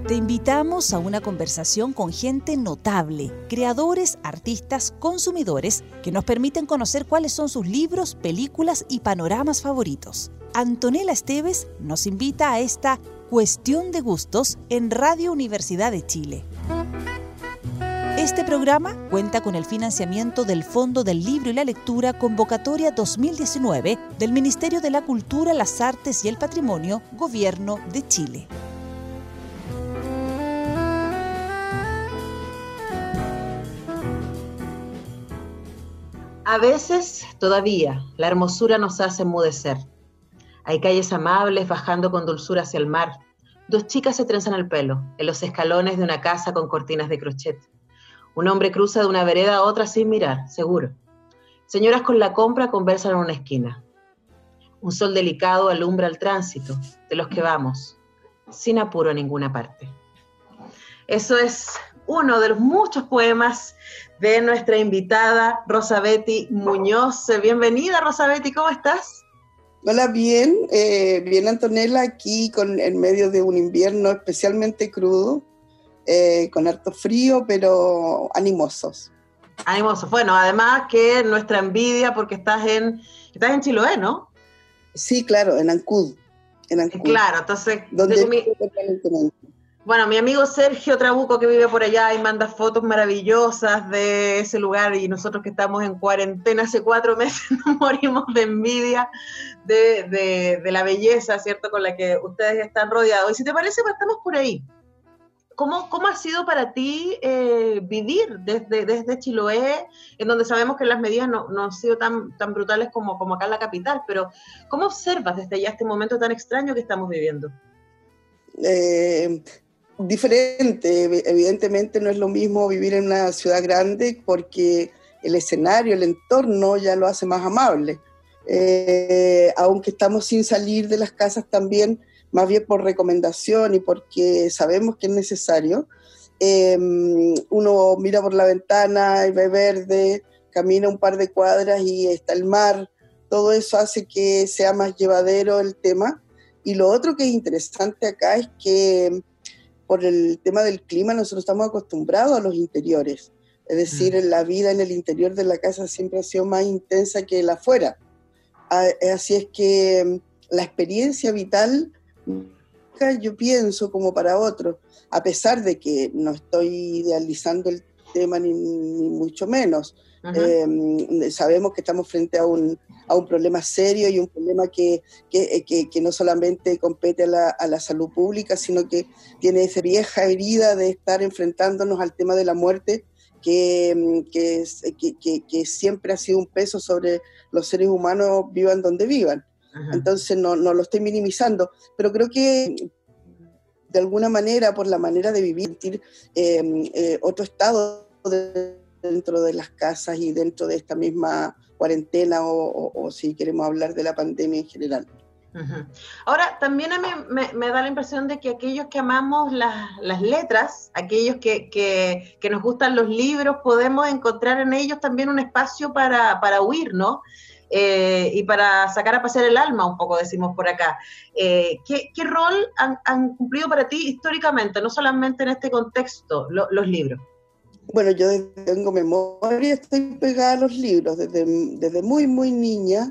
Te invitamos a una conversación con gente notable, creadores, artistas, consumidores, que nos permiten conocer cuáles son sus libros, películas y panoramas favoritos. Antonella Esteves nos invita a esta Cuestión de Gustos en Radio Universidad de Chile. Este programa cuenta con el financiamiento del Fondo del Libro y la Lectura Convocatoria 2019 del Ministerio de la Cultura, las Artes y el Patrimonio, Gobierno de Chile. A veces, todavía, la hermosura nos hace enmudecer. Hay calles amables bajando con dulzura hacia el mar. Dos chicas se trenzan el pelo en los escalones de una casa con cortinas de crochet. Un hombre cruza de una vereda a otra sin mirar, seguro. Señoras con la compra conversan en una esquina. Un sol delicado alumbra el tránsito de los que vamos, sin apuro a ninguna parte. Eso es uno de los muchos poemas de nuestra invitada Rosa Betty Muñoz. Bienvenida, Rosa Betty, ¿cómo estás? Hola, bien, bien Antonella, aquí en medio de un invierno especialmente crudo, con harto frío, pero animosos. Animosos, bueno, además que nuestra envidia porque estás en Chiloé, ¿no? Sí, claro, en Ancud. Claro, entonces... Donde Bueno, mi amigo Sergio Trabuco, que vive por allá y manda fotos maravillosas de ese lugar, y nosotros que estamos en cuarentena hace 4 meses nos morimos de envidia de la belleza, ¿cierto?, con la que ustedes están rodeados. Y si te parece, partamos por ahí. ¿Cómo ha sido para ti vivir desde Chiloé, en donde sabemos que las medidas no han sido tan brutales como acá en la capital, pero ¿cómo observas desde allá este momento tan extraño que estamos viviendo? Diferente, evidentemente no es lo mismo vivir en una ciudad grande porque el escenario, el entorno ya lo hace más amable, aunque estamos sin salir de las casas también, más bien por recomendación y porque sabemos que es necesario. Uno mira por la ventana y ve verde, camina un par de cuadras y está el mar, todo eso hace que sea más llevadero el tema. Y lo otro que es interesante acá es que por el tema del clima nosotros estamos acostumbrados a los interiores, es decir, la vida en el interior de la casa siempre ha sido más intensa que la afuera. Así es que la experiencia vital, yo pienso como para otros, a pesar de que no estoy idealizando el tema ni mucho menos, sabemos que estamos frente a un problema serio y un problema que no solamente compete a la salud pública, sino que tiene esa vieja herida de estar enfrentándonos al tema de la muerte, que siempre ha sido un peso sobre los seres humanos, vivan donde vivan. Entonces no lo estoy minimizando, pero creo que de alguna manera, por la manera de vivir, otro estado dentro de las casas y dentro de esta misma cuarentena o si queremos hablar de la pandemia en general. Ahora, también a mí me da la impresión de que aquellos que amamos las letras, aquellos que nos gustan los libros, podemos encontrar en ellos también un espacio para huir, ¿no? Y para sacar a pasear el alma, un poco decimos por acá. ¿Qué rol han cumplido para ti históricamente, no solamente en este contexto, los libros? Bueno, yo desde que tengo memoria estoy pegada a los libros, desde muy, muy niña.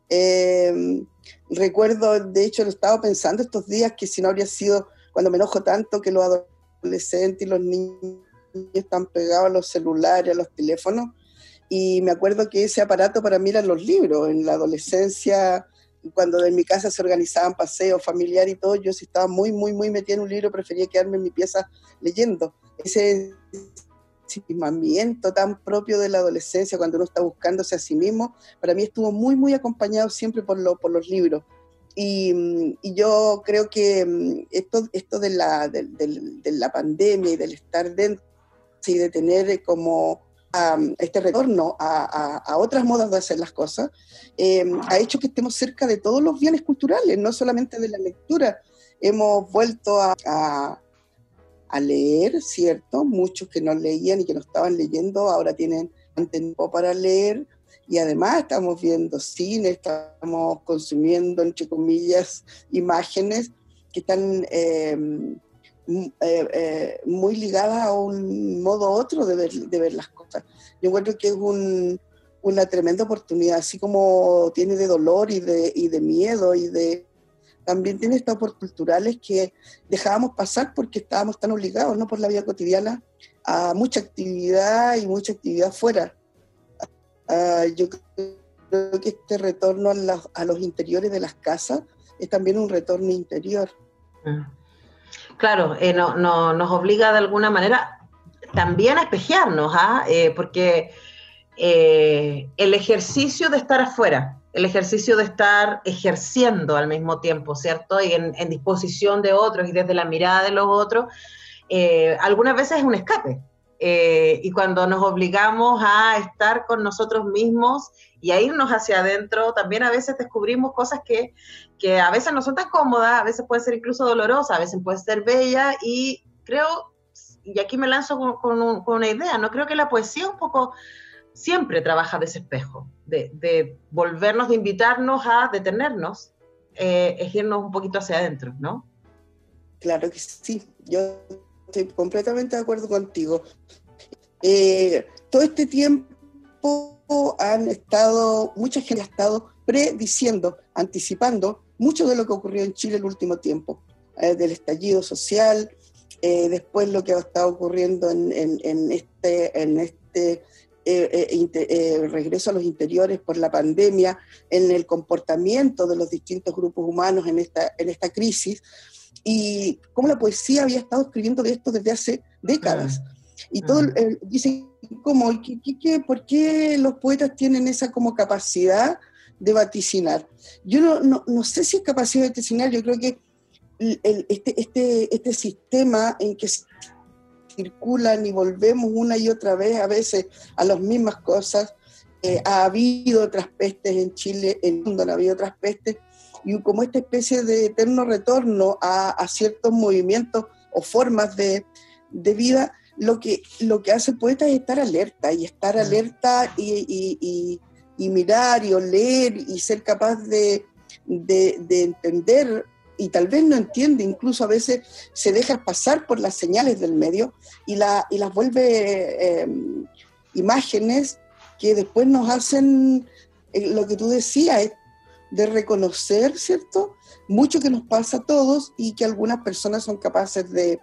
Recuerdo, de hecho, lo estaba pensando estos días, que si no habría sido, cuando me enojo tanto, que los adolescentes y los niños están pegados a los celulares, a los teléfonos, y me acuerdo que ese aparato para mí eran los libros. En la adolescencia, cuando en mi casa se organizaban paseos familiares y todo, yo si estaba muy, muy, muy metida en un libro, prefería quedarme en mi pieza leyendo. Ese ensimismamiento tan propio de la adolescencia, cuando uno está buscándose a sí mismo, para mí estuvo muy, muy acompañado siempre por los libros. Y yo creo que esto de la pandemia y del estar dentro y de tener como este retorno a otras modas de hacer las cosas, ha hecho que estemos cerca de todos los bienes culturales, no solamente de la lectura. Hemos vuelto a leer, ¿cierto? Muchos que no leían y que no estaban leyendo ahora tienen tiempo para leer, y además estamos viendo cine, estamos consumiendo, entre comillas, imágenes que están muy ligadas a un modo u otro de ver las cosas. Yo encuentro que es una tremenda oportunidad, así como tiene de dolor y de miedo, también tiene estas oportunidades culturales que dejábamos pasar porque estábamos tan obligados, ¿no?, por la vida cotidiana, a mucha actividad fuera. Yo creo que este retorno a los interiores de las casas es también un retorno interior. Claro, nos obliga de alguna manera también a espejearnos, porque el ejercicio de estar afuera, el ejercicio de estar ejerciendo al mismo tiempo, ¿cierto? Y en disposición de otros y desde la mirada de los otros, algunas veces es un escape. Y cuando nos obligamos a estar con nosotros mismos y a irnos hacia adentro, también a veces descubrimos cosas que a veces no son tan cómodas, a veces pueden ser incluso dolorosas, a veces pueden ser bellas, y creo, y aquí me lanzo con una idea, ¿no? Creo que la poesía un poco siempre trabaja de ese espejo, de volvernos, de invitarnos a detenernos, es irnos un poquito hacia adentro, ¿no? Claro que sí, yo estoy completamente de acuerdo contigo. Todo este tiempo mucha gente ha estado prediciendo, anticipando mucho de lo que ocurrió en Chile el último tiempo, del estallido social, después lo que ha estado ocurriendo en este regreso a los interiores por la pandemia, en el comportamiento de los distintos grupos humanos en esta crisis, y cómo la poesía había estado escribiendo de esto desde hace décadas. Y todo dicen, ¿por qué los poetas tienen esa como capacidad de vaticinar? Yo no sé si es capacidad de vaticinar, yo creo que este sistema en que circulan y volvemos una y otra vez a veces a las mismas cosas, ha habido otras pestes en Chile, en el mundo ha habido otras pestes, y como esta especie de eterno retorno a ciertos movimientos o formas de vida, lo que hace el poeta es estar alerta, y mirar y oler y ser capaz de entender, y tal vez no entiende, incluso a veces se deja pasar por las señales del medio y las vuelve imágenes que después nos hacen lo que tú decías, de reconocer, ¿cierto?, mucho que nos pasa a todos y que algunas personas son capaces de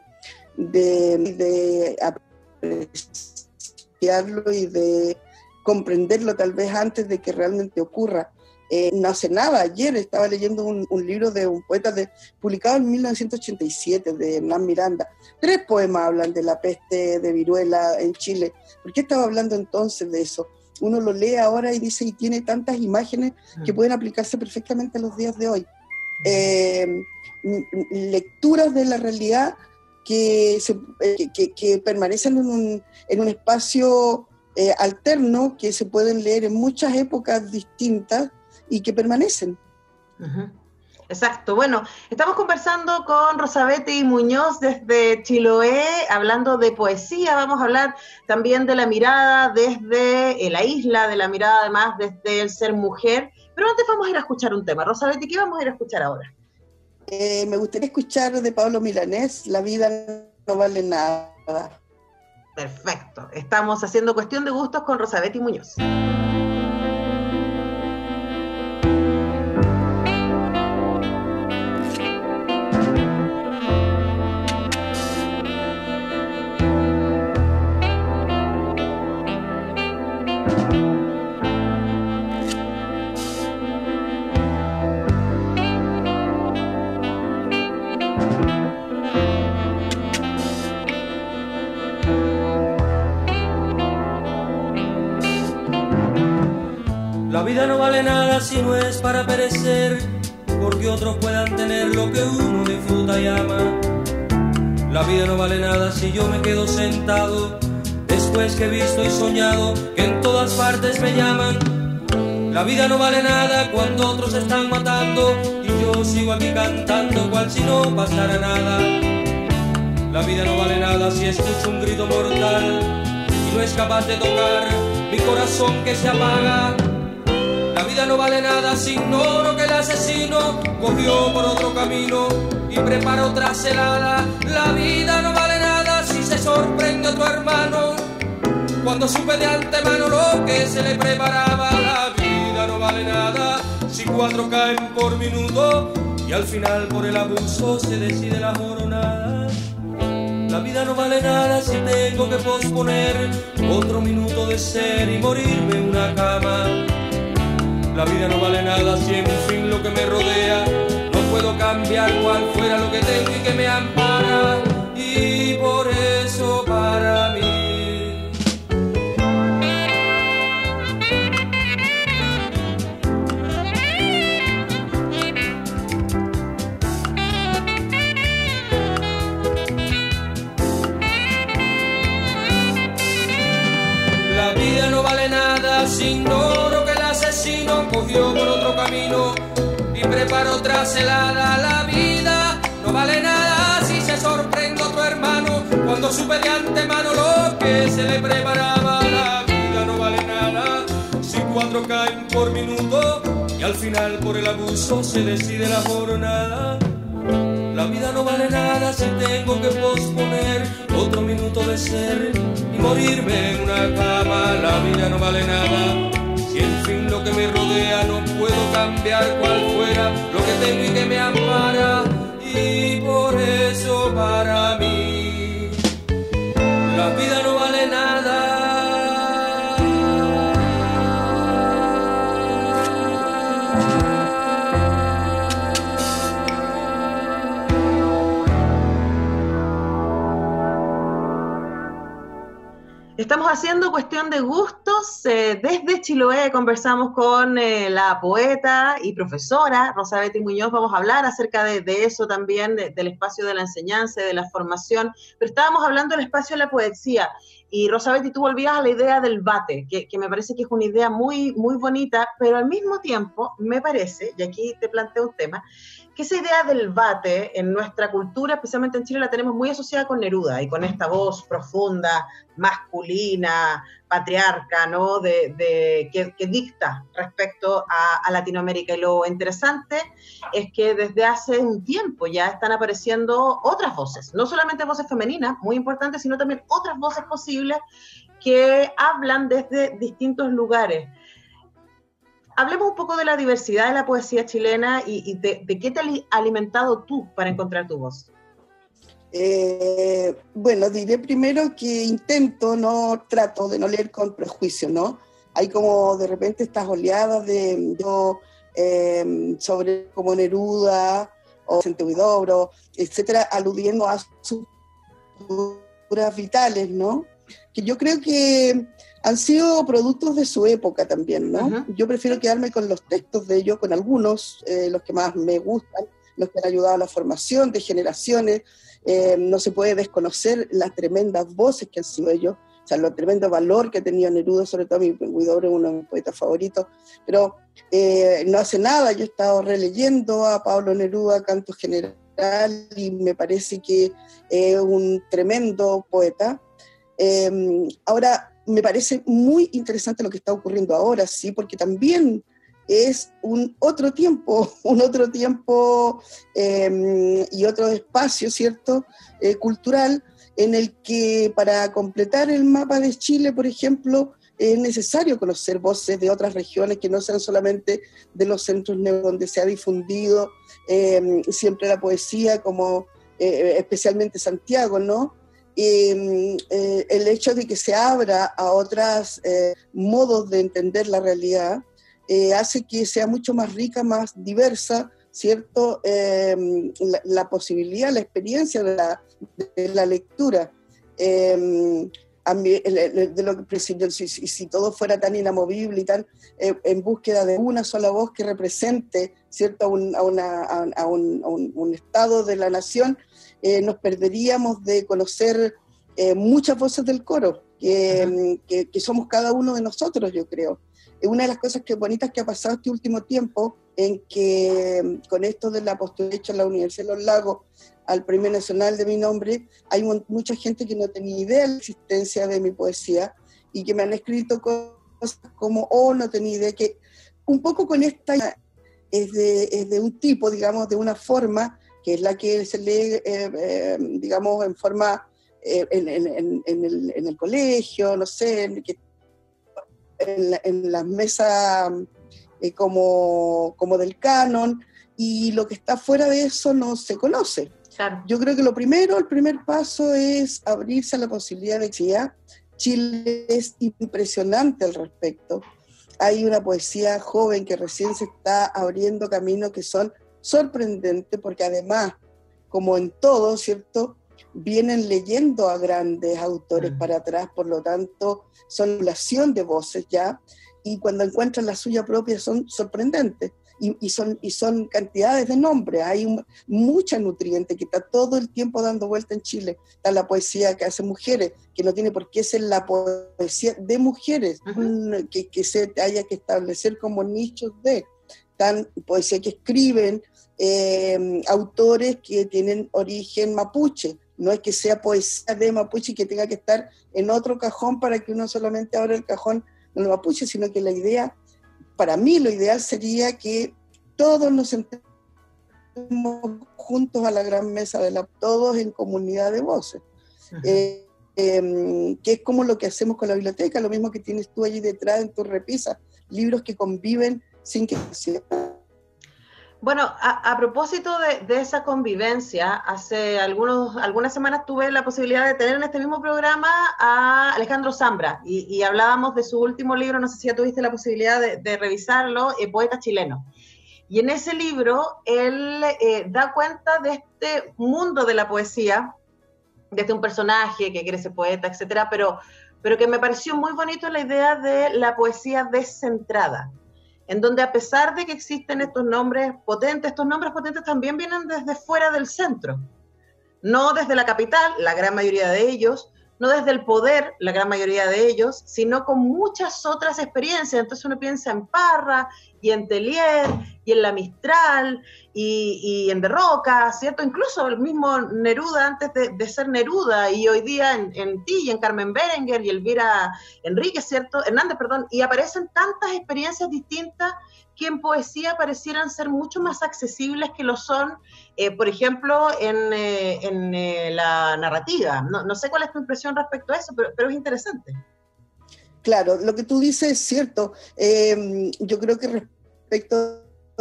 apreciarlo y de comprenderlo tal vez antes de que realmente ocurra. No hace nada, ayer estaba leyendo un libro de un poeta publicado en 1987 de Hernán Miranda. 3 poemas hablan de la peste de viruela en Chile. ¿Por qué estaba hablando entonces de eso? Uno lo lee ahora y dice, y tiene tantas imágenes que pueden aplicarse perfectamente a los días de hoy. Lecturas de la realidad que permanecen en un espacio alterno, que se pueden leer en muchas épocas distintas y que permanecen. Exacto. Bueno, estamos conversando con Rosabeth Muñoz desde Chiloé, hablando de poesía. Vamos a hablar también de la mirada desde la isla, de la mirada además desde el ser mujer. Pero antes vamos a ir a escuchar un tema. Rosabeth, ¿qué vamos a ir a escuchar ahora? Me gustaría escuchar de Pablo Milanés, La vida no vale nada. Perfecto. Estamos haciendo Cuestión de Gustos con Rosabeth Muñoz. La vida no vale nada si no es para perecer, porque otros puedan tener lo que uno disfruta y ama. La vida no vale nada si yo me quedo sentado, después que he visto y soñado que en todas partes me llaman. La vida no vale nada cuando otros están matando y yo sigo aquí cantando cual si no pasara nada. La vida no vale nada si escucho un grito mortal y no es capaz de tocar mi corazón que se apaga. La vida no vale nada si ignoro que el asesino cogió por otro camino y preparó otra celada. La vida no vale nada si se sorprende otro hermano cuando supe de antemano lo que se le preparaba. La vida no vale nada si 4 caen por minuto y al final por el abuso se decide la jornada. La vida no vale nada si tengo que posponer otro minuto de ser y morirme en una cama. La vida no vale nada si en fin lo que me rodea no puedo cambiar cual fuera lo que tengo y que me ampara. Y por eso para mí la vida no vale nada si ignoro que el asesino cogió por otro camino y preparó otra celada. La vida no vale nada si se sorprende otro hermano cuando supe de antemano lo que se le preparaba. La vida no vale nada si 4 caen por minuto y al final por el abuso se decide la jornada. La vida no vale nada si tengo que posponer otro minuto de ser y morirme en una cama. La vida no vale nada si en fin lo que me rodea no puedo cambiar cual fuera lo que tengo y que me ampara. Y por eso para mí la vida no vale nada. Estamos haciendo Cuestión de Gustos. Desde Chiloé conversamos con la poeta y profesora Rosa Betty Muñoz. Vamos a hablar acerca de eso también, del espacio de la enseñanza, de la formación. Pero estábamos hablando del espacio de la poesía. Y Rosa Betty, tú volvías a la idea del bate, que me parece que es una idea muy, muy bonita, pero al mismo tiempo me parece, y aquí te planteo un tema, que esa idea del bate en nuestra cultura, especialmente en Chile, la tenemos muy asociada con Neruda y con esta voz profunda, masculina, patriarca, ¿no? Que dicta respecto a Latinoamérica. Y lo interesante es que desde hace un tiempo ya están apareciendo otras voces, no solamente voces femeninas, muy importantes, sino también otras voces posibles que hablan desde distintos lugares. Hablemos un poco de la diversidad de la poesía chilena y de qué te has alimentado tú para encontrar tu voz. Bueno, diré primero que trato de no leer con prejuicio, ¿no? Hay como de repente estas oleadas sobre como Neruda o Vicente Huidobro, etcétera, aludiendo a sus figuras vitales, ¿no? Que yo creo que han sido productos de su época también, ¿no? Uh-huh. Yo prefiero quedarme con los textos de ellos, con algunos, los que más me gustan, los que han ayudado a la formación de generaciones. No se puede desconocer las tremendas voces que han sido ellos, o sea, el tremendo valor que ha tenido Neruda, sobre todo Huidobro es uno de mis poetas favoritos, pero no hace nada yo he estado releyendo a Pablo Neruda, Canto General, y me parece que es un tremendo poeta. Ahora, me parece muy interesante lo que está ocurriendo ahora, sí, porque también es un otro tiempo y otro espacio, ¿cierto?, cultural, en el que para completar el mapa de Chile, por ejemplo, es necesario conocer voces de otras regiones que no sean solamente de los centros donde se ha difundido siempre la poesía, como especialmente Santiago, ¿no? El hecho de que se abra a otros modos de entender la realidad hace que sea mucho más rica, más diversa, ¿cierto? La posibilidad, la experiencia de la lectura. Si todo fuera tan inamovible y tan en búsqueda de una sola voz que represente, ¿cierto?, a un estado de la nación, nos perderíamos de conocer muchas voces del coro, que somos cada uno de nosotros, yo creo. Una de las cosas bonitas que ha pasado este último tiempo, en que con esto de la postulación hecha en la Universidad de Los Lagos al Premio Nacional de mi nombre, hay mucha gente que no tenía idea de la existencia de mi poesía y que me han escrito cosas como, no tenía idea, que un poco con esta, es de un tipo, digamos, de una forma, que es la que se lee, digamos, en forma, en el colegio, no sé, en las mesas como del canon, y lo que está fuera de eso no se conoce. Claro. Yo creo que el primer paso es abrirse a la posibilidad de que Chile es impresionante al respecto. Hay una poesía joven que recién se está abriendo camino que son sorprendentes, porque además, como en todo, ¿cierto?, vienen leyendo a grandes autores para atrás, por lo tanto, son emulación de voces ya, y cuando encuentran la suya propia son sorprendentes. Y son cantidades de nombres, hay mucha nutriente que está todo el tiempo dando vuelta en Chile. Está la poesía que hacen mujeres, que no tiene por qué ser la poesía de mujeres, que se haya que establecer como nichos de. Están poesía que escriben autores que tienen origen mapuche, no es que sea poesía de mapuche y que tenga que estar en otro cajón para que uno solamente abra el cajón de los mapuches, sino que la idea, para mí lo ideal sería que todos nos sentemos juntos a la gran mesa todos en comunidad de voces, que es como lo que hacemos con la biblioteca, lo mismo que tienes tú allí detrás en tu repisa, libros que conviven sin que sea. Bueno, a propósito de esa convivencia, hace algunas semanas tuve la posibilidad de tener en este mismo programa a Alejandro Zambra y hablábamos de su último libro, no sé si ya tuviste la posibilidad de revisarlo, Poeta Chileno. Y en ese libro él da cuenta de este mundo de la poesía, desde un personaje que quiere ser poeta, etcétera, pero que me pareció muy bonito la idea de la poesía descentrada, en donde a pesar de que existen estos nombres potentes también vienen desde fuera del centro, no desde la capital, la gran mayoría de ellos, no desde el poder, la gran mayoría de ellos, sino con muchas otras experiencias. Entonces uno piensa en Parra, y en Tellier, y en La Mistral, y en De Roca, ¿cierto? Incluso el mismo Neruda antes de ser Neruda, y hoy día en ti, y en Carmen Berenguer, y Elvira Hernández, y aparecen tantas experiencias distintas que en poesía parecieran ser mucho más accesibles que lo son, por ejemplo, en la narrativa. No sé cuál es tu impresión respecto a eso, pero es interesante. Claro, lo que tú dices es cierto. Yo creo que respecto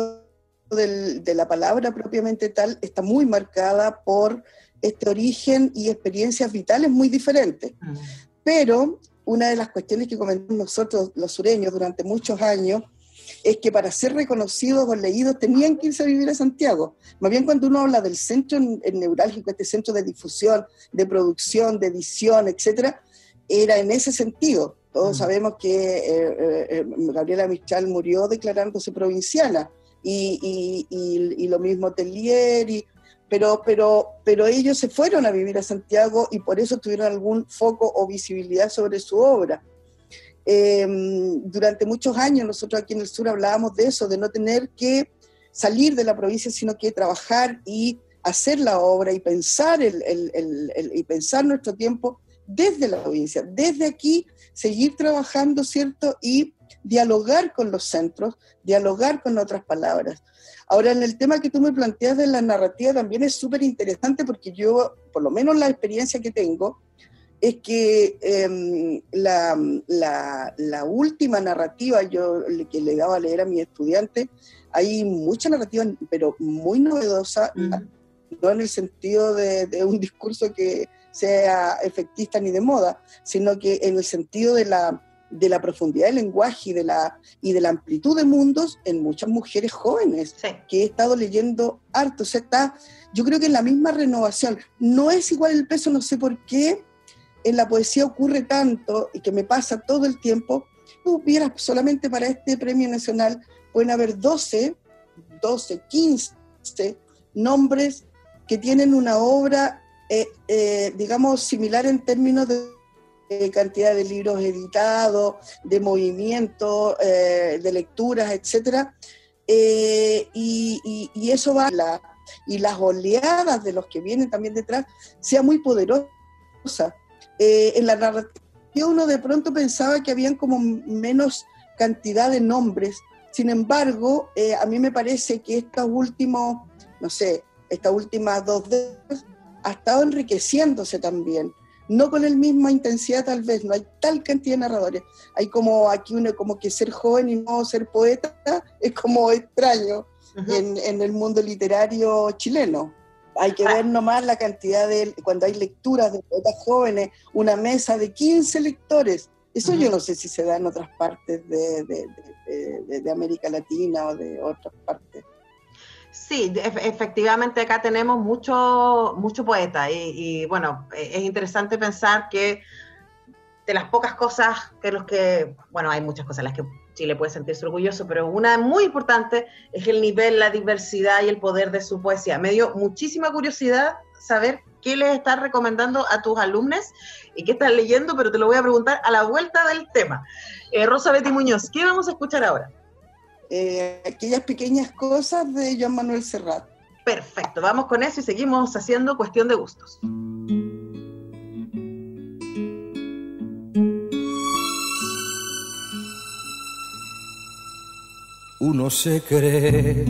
de la palabra propiamente tal, está muy marcada por este origen y experiencias vitales muy diferentes. Pero una de las cuestiones que comentamos nosotros, los sureños, durante muchos años, es que para ser reconocidos o leídos tenían que irse a vivir a Santiago. Más bien cuando uno habla del centro neurálgico, este centro de difusión, de producción, de edición, etcétera, era en ese sentido. Todos sabemos que Gabriela Mistral murió declarándose provinciana, y lo mismo Tellier, pero ellos se fueron a vivir a Santiago y por eso tuvieron algún foco o visibilidad sobre su obra. Durante muchos años nosotros aquí en el sur hablábamos de eso, de no tener que salir de la provincia, sino que trabajar y hacer la obra y pensar, y pensar nuestro tiempo desde la provincia, desde aquí, seguir trabajando, ¿cierto? Y dialogar con los centros, dialogar con otras palabras. Ahora, en el tema que tú me planteas de la narrativa también es súper interesante, porque yo, por lo menos la experiencia que tengo, es que la última narrativa que le daba a leer a mis estudiantes, hay mucha narrativa, pero muy novedosa, no en el sentido de un discurso que sea efectista ni de moda, sino que en el sentido de la profundidad del lenguaje y de la amplitud de mundos en muchas mujeres jóvenes, sí, que he estado leyendo harto. O sea, yo creo que en la misma renovación. No es igual el peso, no sé por qué en la poesía ocurre tanto y que me pasa todo el tiempo. Tú vieras, solamente para este premio nacional pueden haber 12, 15 nombres que tienen una obra digamos, similar en términos de cantidad de libros editados, de movimiento, de lecturas, etc. Y eso va, y las oleadas de los que vienen también detrás, sea muy poderosa. En la narrativa uno de pronto pensaba que habían como menos cantidad de nombres. Sin embargo, a mí me parece que estas últimas 2 décadas ha estado enriqueciéndose también, no con la misma intensidad tal vez, no hay tal cantidad de narradores, hay como aquí como que ser joven y no ser poeta es como extraño en el mundo literario chileno. Hay que ver nomás la cantidad cuando hay lecturas de poetas jóvenes, una mesa de 15 lectores. Eso yo no sé si se da en otras partes de América Latina o de otras partes. Sí, efectivamente acá tenemos mucho poeta y bueno, es interesante pensar que de las pocas cosas hay muchas cosas en las que Chile puede sentirse orgulloso, pero una muy importante es el nivel, la diversidad y el poder de su poesía. Me dio muchísima curiosidad saber qué les estás recomendando a tus alumnos y qué estás leyendo, pero te lo voy a preguntar a la vuelta del tema. Rosa Betty Muñoz, ¿qué vamos a escuchar ahora? Aquellas pequeñas cosas de Joan Manuel Serrat. Perfecto, vamos con eso y seguimos haciendo Cuestión de Gustos. Uno se cree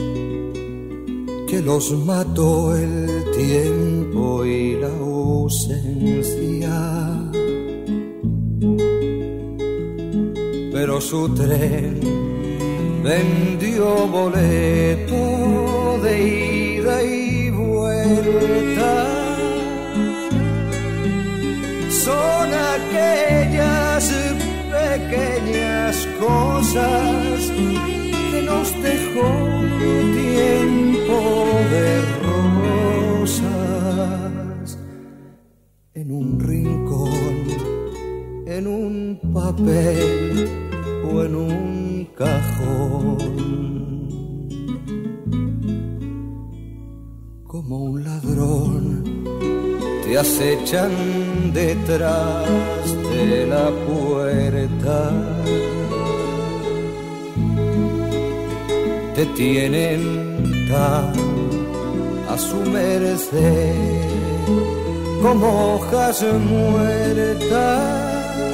que los mató el tiempo y la ausencia, pero su tren vendió boleto de ida y vuelta. Son aquellas pequeñas cosas que nos dejó tiempo de rosas en un rincón, en un papel o en un cajón. Como un ladrón te acechan detrás de la puerta, te tienen tan a su merced como hojas muertas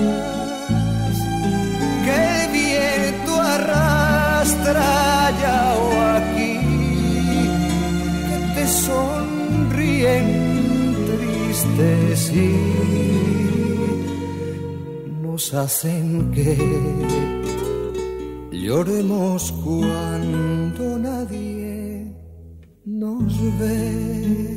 que el viento arrastra allá o aquí, que te sonríen tristes y nos hacen que lloremos cuando nadie nos ve.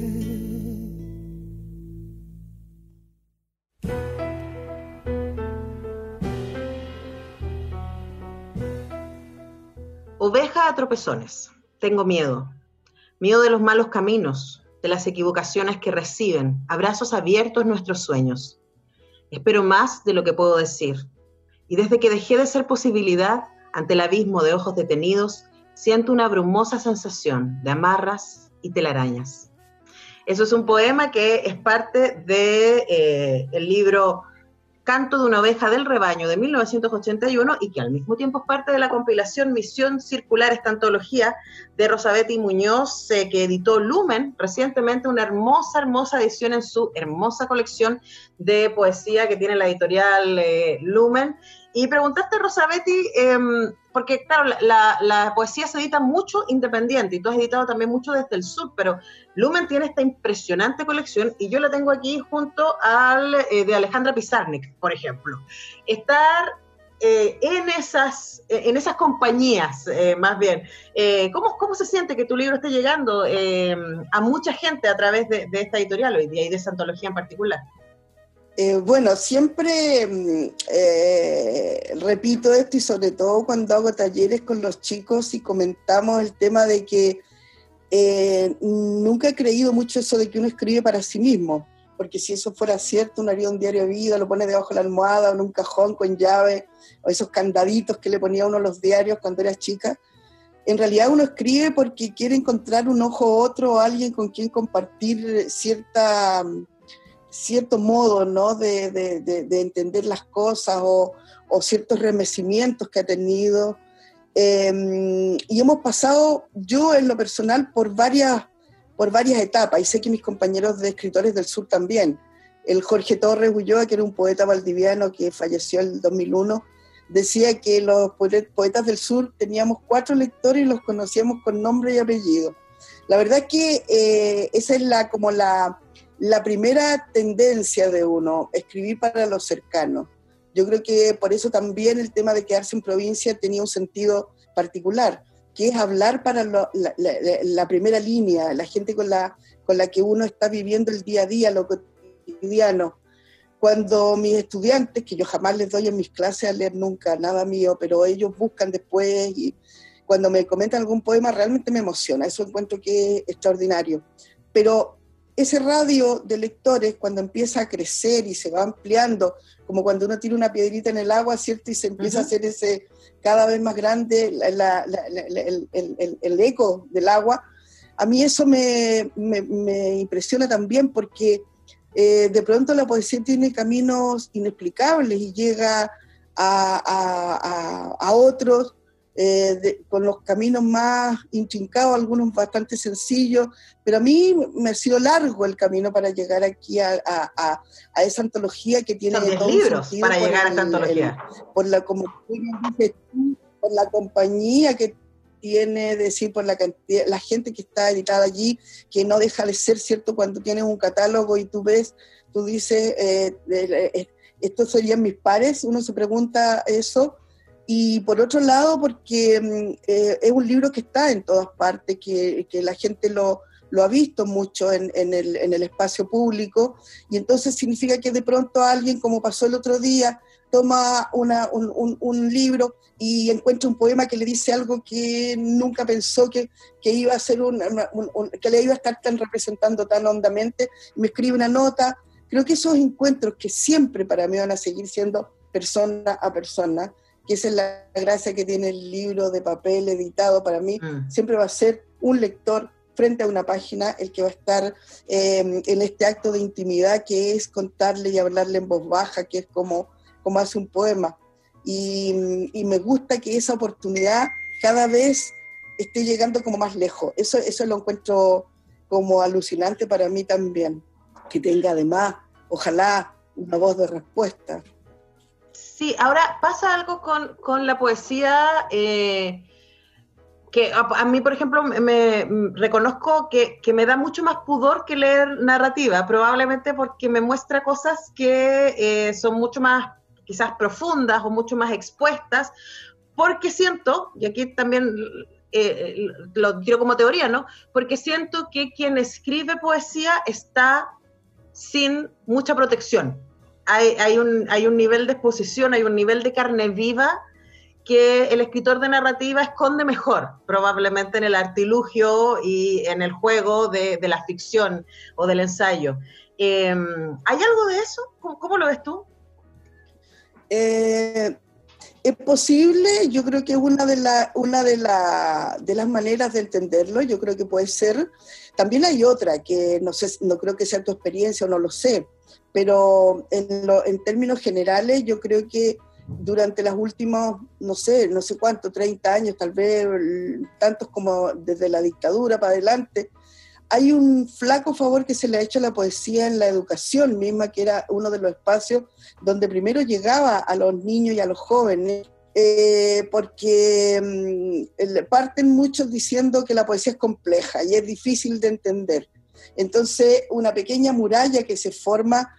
Oveja a tropezones. Tengo miedo. Miedo de los malos caminos, de las equivocaciones que reciben, abrazos abiertos nuestros sueños. Espero más de lo que puedo decir. Y desde que dejé de ser posibilidad, ante el abismo de ojos detenidos, siento una brumosa sensación de amarras y telarañas. Eso es un poema que es parte del libro Canto de una oveja del rebaño de 1981 y que al mismo tiempo es parte de la compilación Misión Circular, esta antología de Rosa Betty Muñoz, que editó Lumen recientemente, una hermosa edición en su hermosa colección de poesía que tiene la editorial Lumen. Y preguntaste, Rosa Betty, porque claro, la poesía se edita mucho independiente y tú has editado también mucho desde el sur, pero Lumen tiene esta impresionante colección y yo la tengo aquí junto al de Alejandra Pizarnik, por ejemplo. Estar en esas compañías, más bien, ¿cómo se siente que tu libro esté llegando a mucha gente a través de esta editorial hoy día y de esa antología en particular? Bueno, siempre repito esto y sobre todo cuando hago talleres con los chicos y comentamos el tema de que nunca he creído mucho eso de que uno escribe para sí mismo, porque si eso fuera cierto uno haría un diario de vida, lo pone debajo de la almohada o en un cajón con llave o esos candaditos que le ponía uno a los diarios cuando era chica. En realidad uno escribe porque quiere encontrar un ojo u otro o alguien con quien compartir cierto modo, ¿no? de entender las cosas o ciertos remecimientos que ha tenido. Y hemos pasado, yo en lo personal, por varias etapas, y sé que mis compañeros de escritores del sur también. El Jorge Torres Ulloa, que era un poeta valdiviano que falleció en el 2001, decía que los poetas del sur teníamos 4 lectores y los conocíamos con nombre y apellido. La verdad que esa es como la primera tendencia de uno, escribir para los cercanos. Yo creo que por eso también el tema de quedarse en provincia tenía un sentido particular, que es hablar para la primera línea, la gente con la que uno está viviendo el día a día, lo cotidiano. Cuando mis estudiantes, que yo jamás les doy en mis clases a leer nunca nada mío, pero ellos buscan después y cuando me comentan algún poema realmente me emociona, eso encuentro que es extraordinario. Pero ese radio de lectores cuando empieza a crecer y se va ampliando, como cuando uno tira una piedrita en el agua, ¿cierto? Y se empieza a hacer ese cada vez más grande el eco del agua, a mí eso me impresiona también porque de pronto la poesía tiene caminos inexplicables y llega a otros con los caminos más intrincados, algunos bastante sencillos, pero a mí me ha sido largo el camino para llegar aquí a esa antología que tiene... Son 10 libros para llegar a esa antología. Por la compañía que tiene, decir, por la cantidad, la gente que está editada allí, que no deja de ser cierto cuando tienes un catálogo y tú dices, estos serían mis pares, uno se pregunta eso. Y por otro lado, porque es un libro que está en todas partes, que la gente lo ha visto mucho en el espacio público, y entonces significa que de pronto alguien, como pasó el otro día, toma un libro y encuentra un poema que le dice algo que nunca pensó que iba a ser que le iba a estar tan representando tan hondamente, y me escribe una nota. Creo que esos encuentros que siempre para mí van a seguir siendo persona a persona, que esa es la gracia que tiene el libro de papel editado, para mí siempre va a ser un lector frente a una página el que va a estar en este acto de intimidad que es contarle y hablarle en voz baja, que es como hace un poema. Y me gusta que esa oportunidad cada vez esté llegando como más lejos. Eso lo encuentro como alucinante para mí también, que tenga además, ojalá, una voz de respuesta. Sí, ahora pasa algo con la poesía que a mí, por ejemplo, me reconozco que me da mucho más pudor que leer narrativa, probablemente porque me muestra cosas que son mucho más quizás profundas o mucho más expuestas, porque siento, y aquí también lo tiro como teoría, ¿no? Porque siento que quien escribe poesía está sin mucha protección. Hay un nivel de exposición, hay un nivel de carne viva que el escritor de narrativa esconde mejor, probablemente en el artilugio y en el juego de la ficción o del ensayo. ¿Hay algo de eso? ¿Cómo lo ves tú? Es posible, yo creo que es una de las maneras de entenderlo, yo creo que puede ser. También hay otra, que no sé, no creo que sea tu experiencia o no lo sé, pero en términos generales yo creo que durante los últimos, no sé cuánto, 30 años, tal vez tantos como desde la dictadura para adelante, hay un flaco favor que se le ha hecho a la poesía en la educación misma, que era uno de los espacios donde primero llegaba a los niños y a los jóvenes, porque parten muchos diciendo que la poesía es compleja y es difícil de entender. Entonces, una pequeña muralla que se forma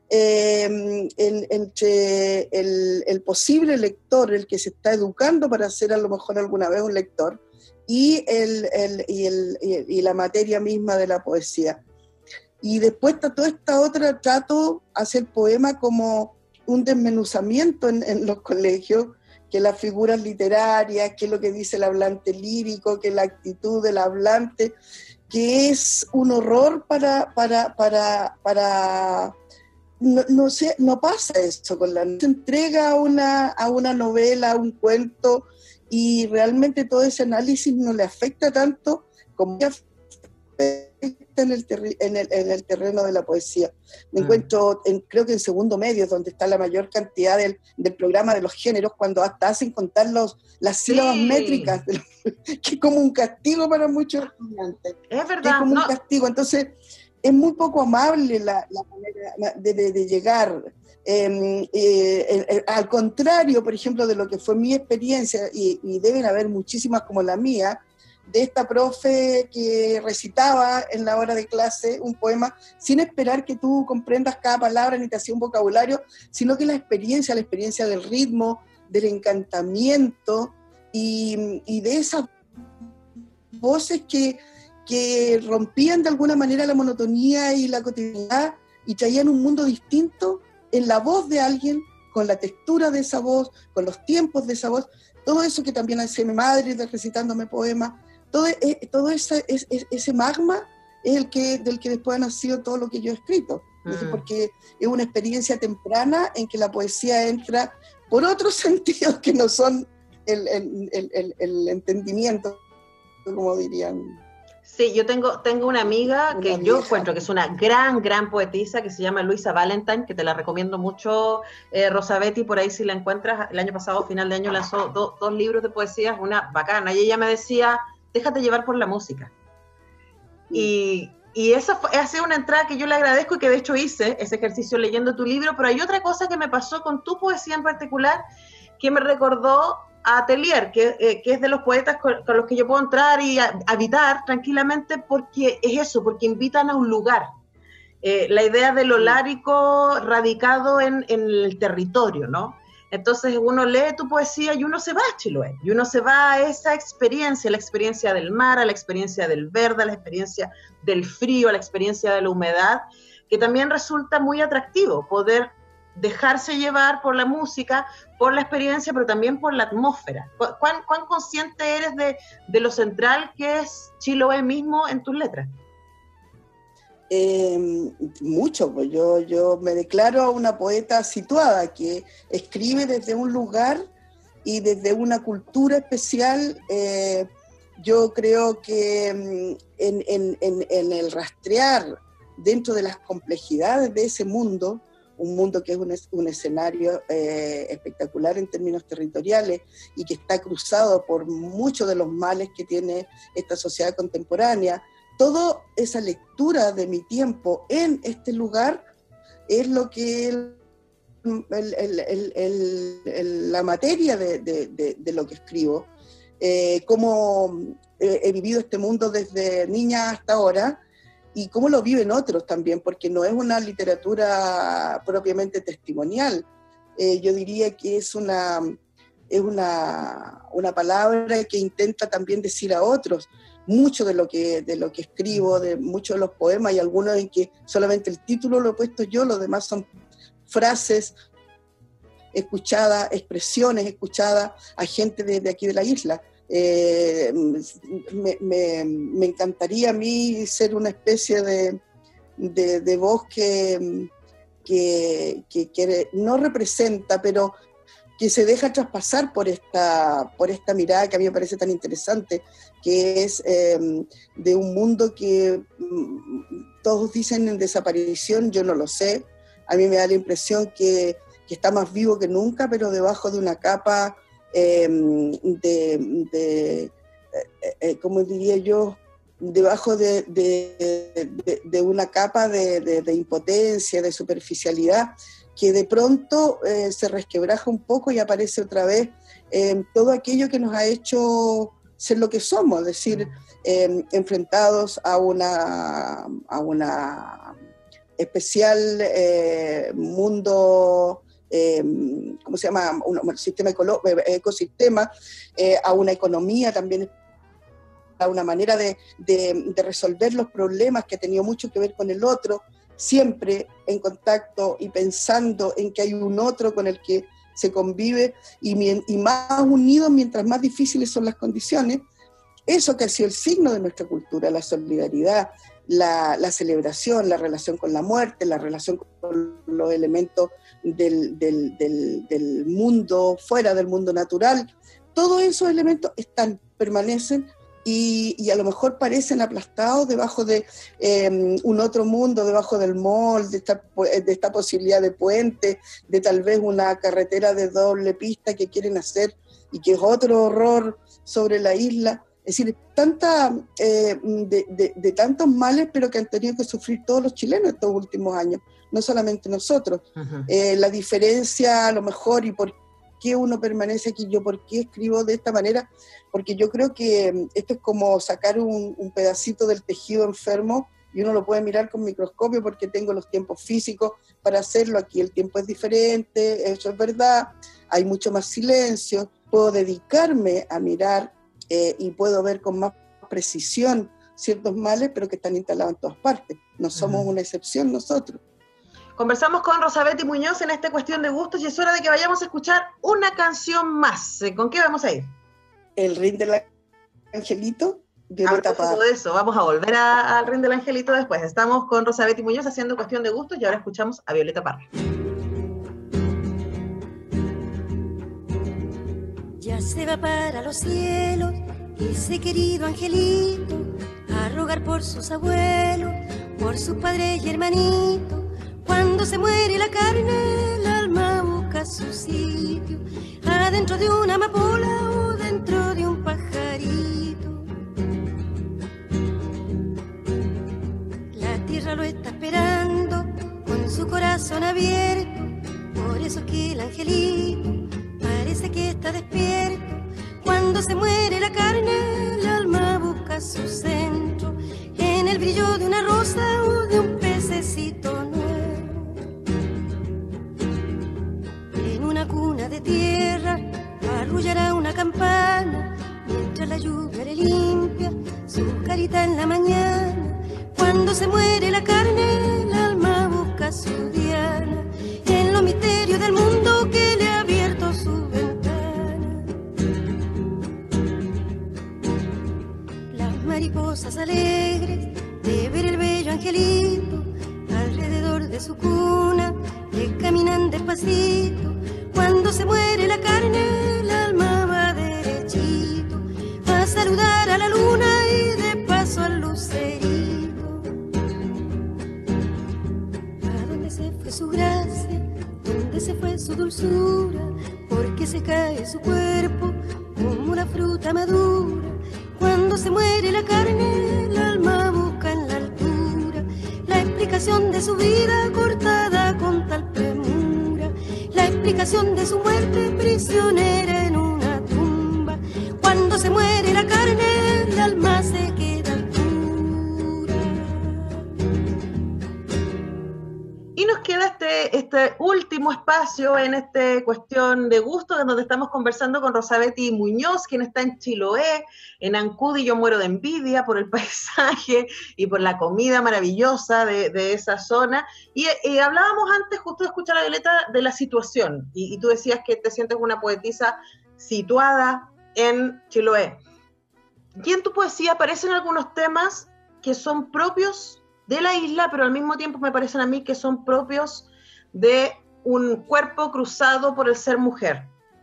entre el posible lector, el que se está educando para ser a lo mejor alguna vez un lector, y la materia misma de la poesía. Y después está todo este otro trato hacia el poema como un desmenuzamiento en los colegios, que las figuras literarias, que es lo que dice el hablante lírico, que la actitud del hablante, que es un horror para no sé, no pasa eso con se entrega a una novela, a un cuento, y realmente todo ese análisis no le afecta tanto como le afecta en el terreno de la poesía. Me encuentro, creo que en segundo medio, donde está la mayor cantidad del programa de los géneros, cuando hasta hacen contar las sílabas métricas, que es como un castigo para muchos estudiantes. Es verdad. Que es como un castigo. Entonces, es muy poco amable la manera de llegar. Al contrario, por ejemplo, de lo que fue mi experiencia, y deben haber muchísimas como la mía, de esta profe que recitaba en la hora de clase un poema sin esperar que tú comprendas cada palabra ni te hacía un vocabulario, sino que la experiencia del ritmo, del encantamiento y de esas voces que rompían de alguna manera la monotonía y la cotidianidad y traían un mundo distinto en la voz de alguien, con la textura de esa voz, con los tiempos de esa voz, todo eso que también hace mi madre recitándome poemas, todo ese magma es del que después ha nacido todo lo que yo he escrito. Porque es una experiencia temprana en que la poesía entra por otros sentidos que no son el entendimiento, como dirían. Sí, yo tengo una amiga que yo encuentro que es una gran poetisa, que se llama Luisa Valentine, que te la recomiendo mucho, Rosabetti, por ahí si la encuentras. El año pasado, final de año, lanzó dos libros de poesías, una bacana, y ella me decía, déjate llevar por la música. Y esa ha sido una entrada que yo le agradezco y que de hecho hice ese ejercicio leyendo tu libro, pero hay otra cosa que me pasó con tu poesía en particular que me recordó a Atelier, que es de los poetas con los que yo puedo entrar y habitar tranquilamente, porque es eso, porque invitan a un lugar. La idea de lo lárico radicado en el territorio, ¿no? Entonces uno lee tu poesía y uno se va a Chiloé, y uno se va a esa experiencia, la experiencia del mar, a la experiencia del verde, a la experiencia del frío, a la experiencia de la humedad, que también resulta muy atractivo poder dejarse llevar por la música, por la experiencia, pero también por la atmósfera. ¿Cuán consciente eres de lo central que es Chiloé mismo en tus letras? Mucho, pues yo me declaro una poeta situada que escribe desde un lugar y desde una cultura especial. Yo creo que en el rastrear dentro de las complejidades de ese mundo, un mundo que es un escenario espectacular en términos territoriales y que está cruzado por muchos de los males que tiene esta sociedad contemporánea, toda esa lectura de mi tiempo en este lugar es lo que la materia de lo que escribo. Cómo he vivido este mundo desde niña hasta ahora y cómo lo viven otros también, porque no es una literatura propiamente testimonial. Yo diría que es una palabra que intenta también decir a otros. Mucho de lo que escribo, de muchos de los poemas, y algunos en que solamente el título lo he puesto yo, los demás son frases escuchadas, expresiones escuchadas a gente de aquí de la isla. Me encantaría a mí ser una especie de voz que no representa, pero que se deja traspasar por esta mirada que a mí me parece tan interesante, que es de un mundo que todos dicen en desaparición. Yo no lo sé. A mí me da la impresión que está más vivo que nunca, pero debajo de una capa ¿cómo diría yo? Debajo de una capa de impotencia, de superficialidad, que de pronto se resquebraja un poco y aparece otra vez todo aquello que nos ha hecho ser lo que somos, es decir, enfrentados a una especial mundo, ¿cómo se llama? Un sistema ecosistema, a una economía también, a una manera de resolver los problemas que ha tenido mucho que ver con el otro, siempre en contacto y pensando en que hay un otro con el que se convive y más unidos mientras más difíciles son las condiciones. Eso que ha sido el signo de nuestra cultura, la solidaridad, la celebración, la relación con la muerte, la relación con los elementos del mundo, fuera del mundo natural. Todos esos elementos permanecen y a lo mejor parecen aplastados debajo de un otro mundo, debajo del mall, de esta posibilidad de puente, de tal vez una carretera de doble pista que quieren hacer y que es otro horror sobre la isla. Es decir, de tantos males, pero que han tenido que sufrir todos los chilenos estos últimos años, no solamente nosotros. La diferencia, a lo mejor, y por qué uno permanece aquí, yo por qué escribo de esta manera, porque yo creo que esto es como sacar un pedacito del tejido enfermo, y uno lo puede mirar con microscopio porque tengo los tiempos físicos para hacerlo. Aquí el tiempo es diferente, eso es verdad, hay mucho más silencio, puedo dedicarme a mirar y puedo ver con más precisión ciertos males, pero que están instalados en todas partes. No somos una excepción nosotros. Conversamos con Rosabetti Muñoz en esta Cuestión de Gustos y es hora de que vayamos a escuchar una canción más. ¿Con qué vamos a ir? El Rin del Angelito. Violeta Parra. De eso, vamos a volver al Rin del Angelito después. Estamos con Rosabetti Muñoz haciendo Cuestión de Gustos y ahora escuchamos a Violeta Parra. Ya se va para los cielos ese querido angelito a rogar por sus abuelos, por sus padres y hermanitos. Cuando se muere la carne, el alma busca su sitio, adentro de una amapola o dentro de un pajarito. La tierra lo está esperando con su corazón abierto, por eso es que el angelito parece que está despierto. Cuando se muere la carne, el alma busca su centro, en el brillo de una rosa o de un pececito nuevo. En una cuna de tierra arrullará una campana, mientras la lluvia le limpia su carita en la mañana. Cuando se muere la carne, el alma busca su diana, en los misterios del mundo que le ha abierto su ventana. Las mariposas alegres de ver el bello angelito alrededor de su cuna le caminan despacito. Cuando se muere la carne, el alma va derechito a saludar a la luna y de paso al lucerito. ¿A dónde se fue su gracia? ¿Dónde se fue su dulzura? Porque se cae su cuerpo como una fruta madura. Cuando se muere la carne, el alma busca en la altura la explicación de su vida cortada con tal premura, la explicación de su muerte prisionera en una tumba. Cuando se muere la carne, el alma se queda pura. Y nos queda este último espacio en esta Cuestión de Gusto, en donde estamos conversando con Rosabetti Muñoz, quien está en Chiloé, en Ancud, y yo muero de envidia por el paisaje y por la comida maravillosa de esa zona. Y hablábamos antes, justo de escuchar a Violeta, de la situación, y tú decías que te sientes una poetisa situada en Chiloé. Y en tu poesía aparecen algunos temas que son propios de la isla, pero al mismo tiempo me parecen a mí que son propios de un cuerpo cruzado por el ser mujer,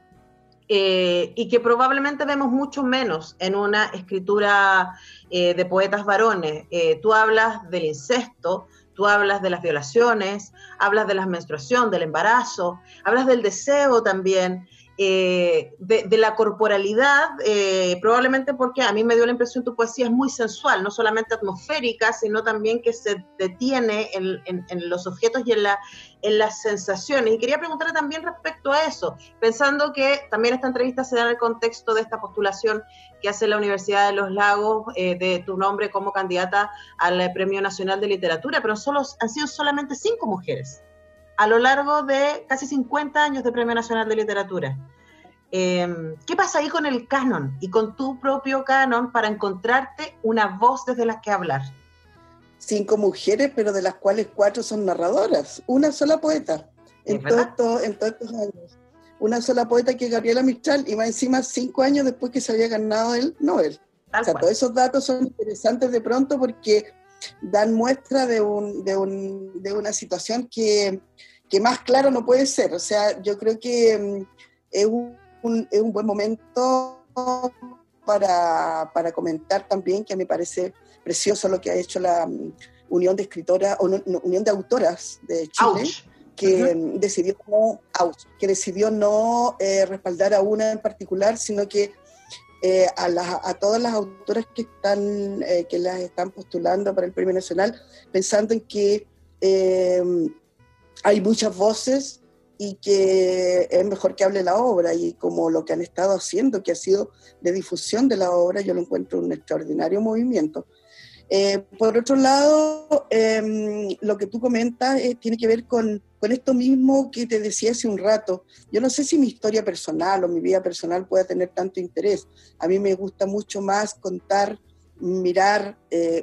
y que probablemente vemos mucho menos en una escritura de poetas varones. Tú hablas del incesto, tú hablas de las violaciones, hablas de la menstruación, del embarazo, hablas del deseo también, de la corporalidad, probablemente porque a mí me dio la impresión que tu poesía es muy sensual, no solamente atmosférica, sino también que se detiene en los objetos y en las sensaciones. Y quería preguntarle también respecto a eso, pensando que también esta entrevista se da en el contexto de esta postulación que hace la Universidad de los Lagos de tu nombre como candidata al Premio Nacional de Literatura, pero han sido solamente 5 mujeres a lo largo de casi 50 años de Premio Nacional de Literatura. ¿Qué pasa ahí con el canon y con tu propio canon para encontrarte una voz desde la que hablar? 5 mujeres, pero de las cuales 4 son narradoras. Una sola poeta en todos estos años. Una sola poeta, que es Gabriela Mistral, y más encima 5 años después que se había ganado el Nobel. O sea, todos esos datos son interesantes de pronto porque dan muestra de una situación que más claro no puede ser. O sea, yo creo que es un buen momento para comentar también que me parece precioso lo que ha hecho la Unión de Escritoras, o Unión de Autoras de Chile, que decidió no respaldar a una en particular, sino que a todas las autoras que las están postulando para el Premio Nacional, pensando en que hay muchas voces y que es mejor que hable la obra, y como lo que han estado haciendo, que ha sido de difusión de la obra, yo lo encuentro un extraordinario movimiento. Por otro lado, lo que tú comentas tiene que ver con esto mismo que te decía hace un rato. Yo no sé si mi historia personal o mi vida personal pueda tener tanto interés. A mí me gusta mucho más contar, mirar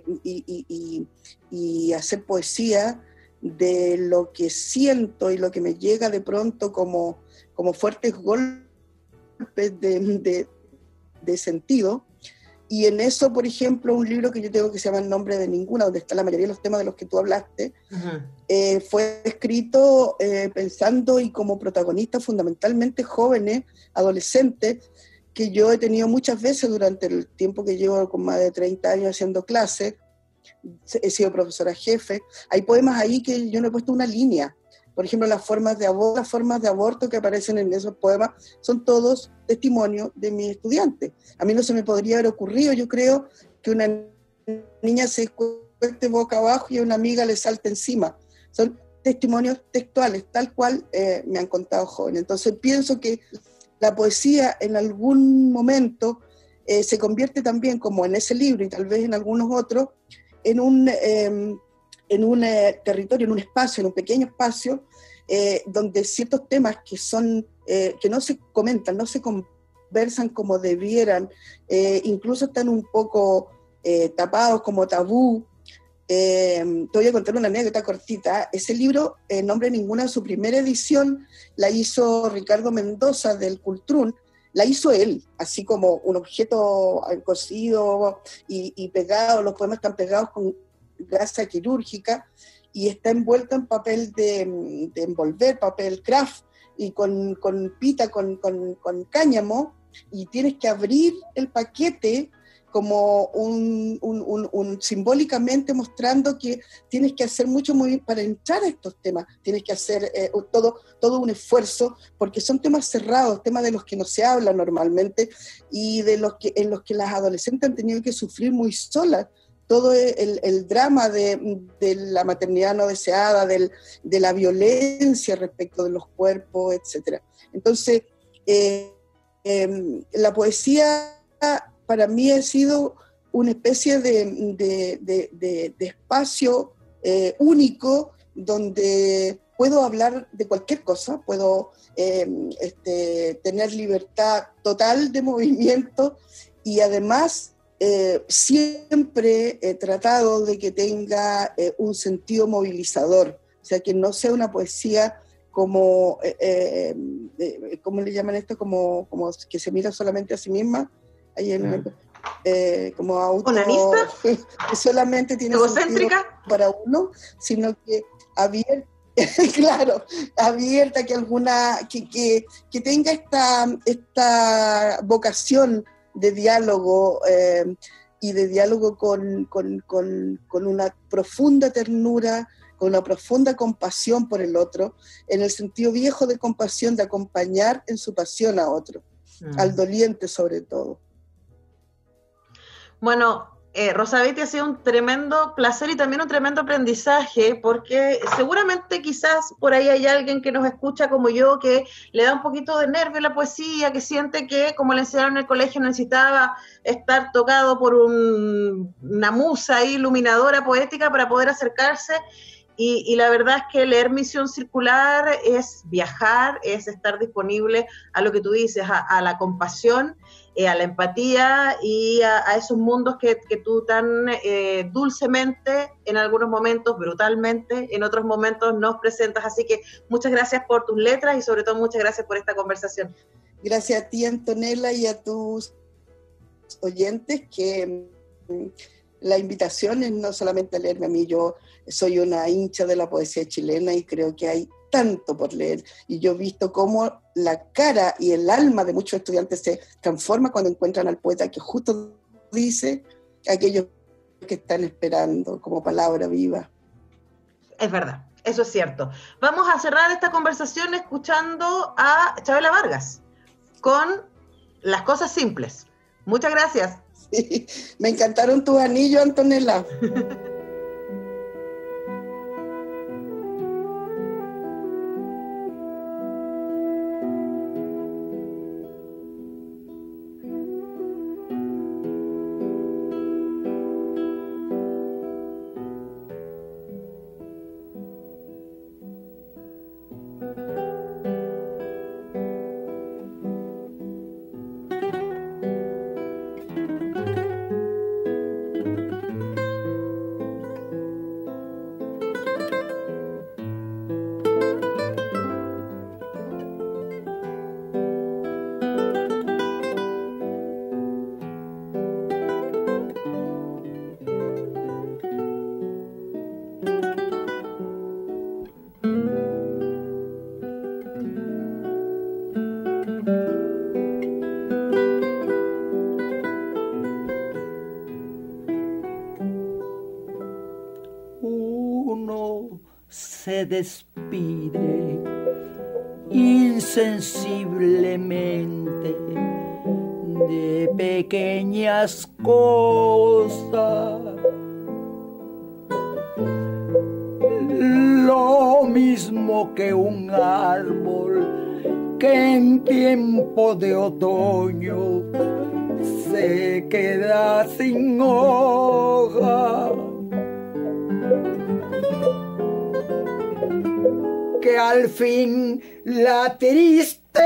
y hacer poesía de lo que siento y lo que me llega de pronto como fuertes golpes de sentido. Y en eso, por ejemplo, un libro que yo tengo que se llama El nombre de ninguna, donde está la mayoría de los temas de los que tú hablaste, fue escrito pensando y como protagonistas fundamentalmente jóvenes, adolescentes, que yo he tenido muchas veces durante el tiempo que llevo con más de 30 años haciendo clases. He sido profesora jefe. Hay poemas ahí que yo no he puesto una línea. Por ejemplo, las formas de aborto que aparecen en esos poemas son todos testimonios de mis estudiantes. A mí no se me podría haber ocurrido, yo creo, que una niña se cueste boca abajo y a una amiga le salte encima. Son testimonios textuales, tal cual me han contado jóvenes. Entonces pienso que la poesía en algún momento se convierte también, como en ese libro y tal vez en algunos otros, en un territorio, en un espacio, en un pequeño espacio, donde ciertos temas que no se comentan, no se conversan como debieran, incluso están un poco tapados como tabú. Te voy a contar una anécdota cortita. Ese libro, Nombre Ninguna, su primera edición, la hizo Ricardo Mendoza del Cultrún. La hizo él, así como un objeto cosido y pegado, los poemas están pegados con gasa quirúrgica, y está envuelto en papel de envolver, papel craft, y con pita, con cáñamo, y tienes que abrir el paquete como simbólicamente mostrando que tienes que hacer mucho para entrar a estos temas, tienes que hacer todo un esfuerzo, porque son temas cerrados, temas de los que no se habla normalmente, y en los que las adolescentes han tenido que sufrir muy solas todo el drama de la maternidad no deseada, de la violencia respecto de los cuerpos, etc. Entonces, la poesía para mí ha sido una especie de espacio único donde puedo hablar de cualquier cosa, puedo tener libertad total de movimiento, y además siempre he tratado de que tenga un sentido movilizador, o sea, que no sea una poesía como, ¿cómo le llaman esto? Como que se mira solamente a sí misma, ahí como ¿Onanista? Que solamente tiene sentido para uno, sino que abierta, claro, abierta, que tenga esta vocación de diálogo, y de diálogo con una profunda ternura, con una profunda compasión por el otro, en el sentido viejo de compasión, de acompañar en su pasión a otro, al doliente sobre todo. Bueno, Rosa Betti, ha sido un tremendo placer y también un tremendo aprendizaje, porque seguramente quizás por ahí hay alguien que nos escucha como yo, que le da un poquito de nervio a la poesía, que siente que, como le enseñaron en el colegio, necesitaba estar tocado por una musa iluminadora poética para poder acercarse. Y la verdad es que leer Misión Circular es viajar, es estar disponible a lo que tú dices, a la compasión, a la empatía y a esos mundos que tú tan dulcemente, en algunos momentos brutalmente, en otros momentos nos presentas. Así que muchas gracias por tus letras y sobre todo muchas gracias por esta conversación. Gracias a ti, Antonella, y a tus oyentes, que la invitación es no solamente a leerme a mí. Yo soy una hincha de la poesía chilena y creo que hay tanto por leer, y yo he visto cómo la cara y el alma de muchos estudiantes se transforma cuando encuentran al poeta que justo dice aquello que están esperando como palabra viva. Es verdad, eso es cierto. Vamos a cerrar esta conversación escuchando a Chabela Vargas con Las Cosas Simples. Muchas gracias. Sí, me encantaron tus anillos, Antonella. Se despide insensiblemente de pequeñas cosas, lo mismo que un árbol que en tiempo de otoño se queda sin hoja, que al fin la tristeza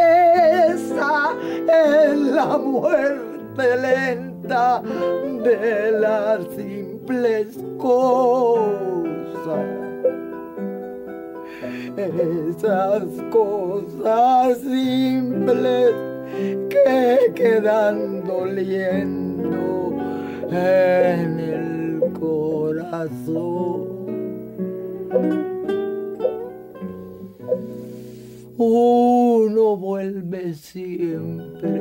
es la muerte lenta de las simples cosas. Esas cosas simples que quedan doliendo en el corazón. Uno vuelve siempre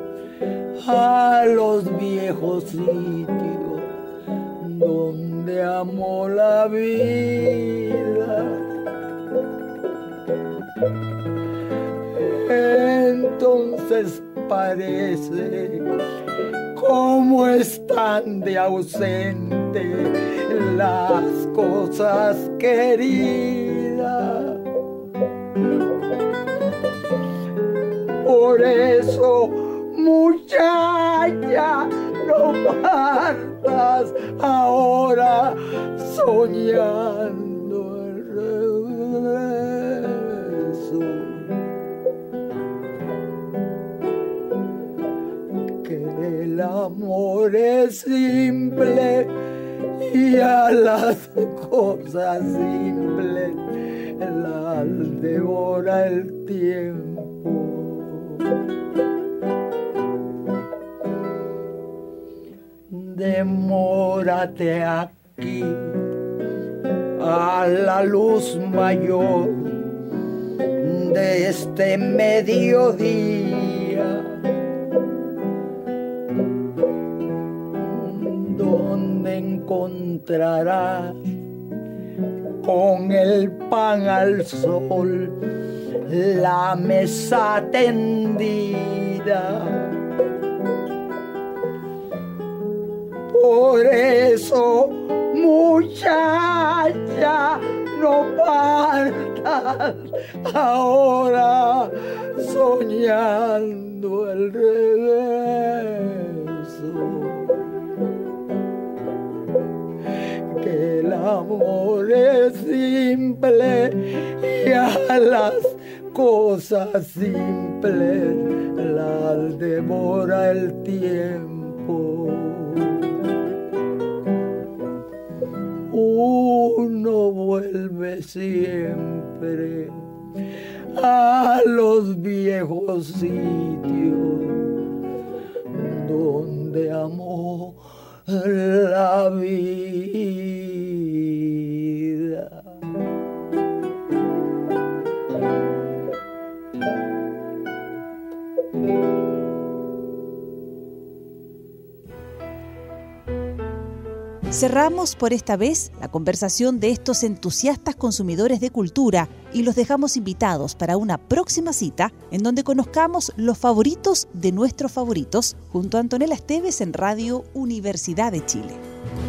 a los viejos sitios donde amó la vida. Entonces parece como están de ausente las cosas queridas. Por eso, muchacha, no partas ahora soñando el regreso. Que el amor es simple y a las cosas simples las devora el tiempo. Demórate aquí a la luz mayor de este mediodía, donde encontrarás con el pan al sol la mesa tendida. Por eso, muchacha, no partas ahora soñando el regreso. Que el amor es simple y a las cosas simples las devora el tiempo. Uno vuelve siempre a los viejos sitios donde amó la vida. Cerramos por esta vez la conversación de estos entusiastas consumidores de cultura y los dejamos invitados para una próxima cita en donde conozcamos los favoritos de nuestros favoritos junto a Antonella Esteves en Radio Universidad de Chile.